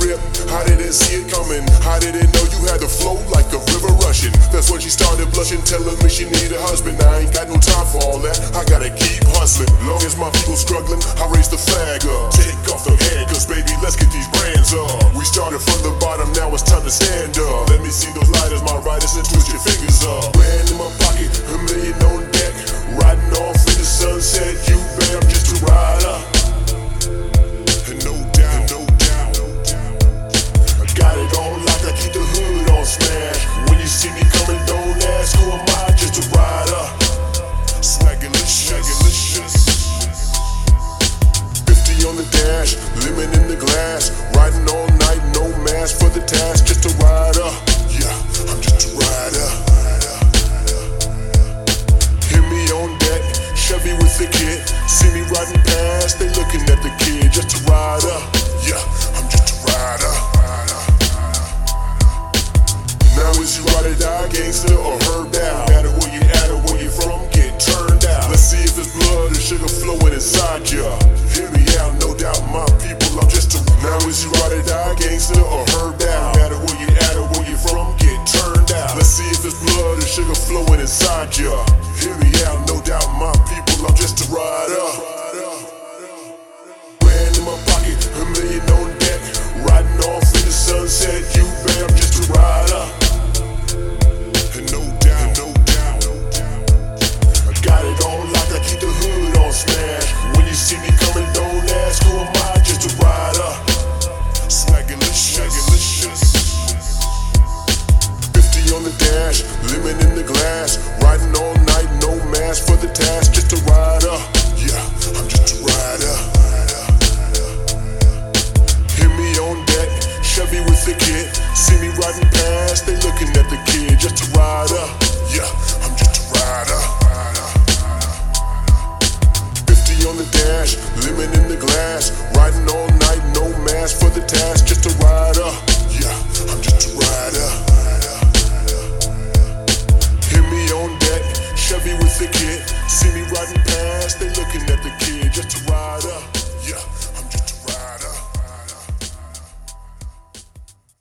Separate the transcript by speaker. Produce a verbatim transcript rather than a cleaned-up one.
Speaker 1: rip. I didn't see it coming. I didn't know you had to flow like a river rushing. That's when she started blushing, telling me she need a husband. I ain't got no time for all that. I gotta keep hustling. Long as my people struggling, I raise the flag up. Take off them handcuffs, baby, let's get these brands up. We started from the bottom, now it's time to stand up. Let me see those lighters, my riders, and twist your fingers up. Brand in my pocket, a million on deck. Riding off in the sunset, you bet I'm just a rider. And no doubt, no doubt, I got it on like I keep the hood on smash. When you see me coming, don't ask who am I, just a rider. Swaggalicious, swaggalicious. Fifty on the dash, lemon in the glass. Riding all night, no mask for the task, just a rider. Yeah, I'm just a rider. Hear me on deck, Chevy with the kid. See me riding past, they looking at the kid, just a rider. Yeah, I'm just a rider. Now is you ride or die, gangster or herb down?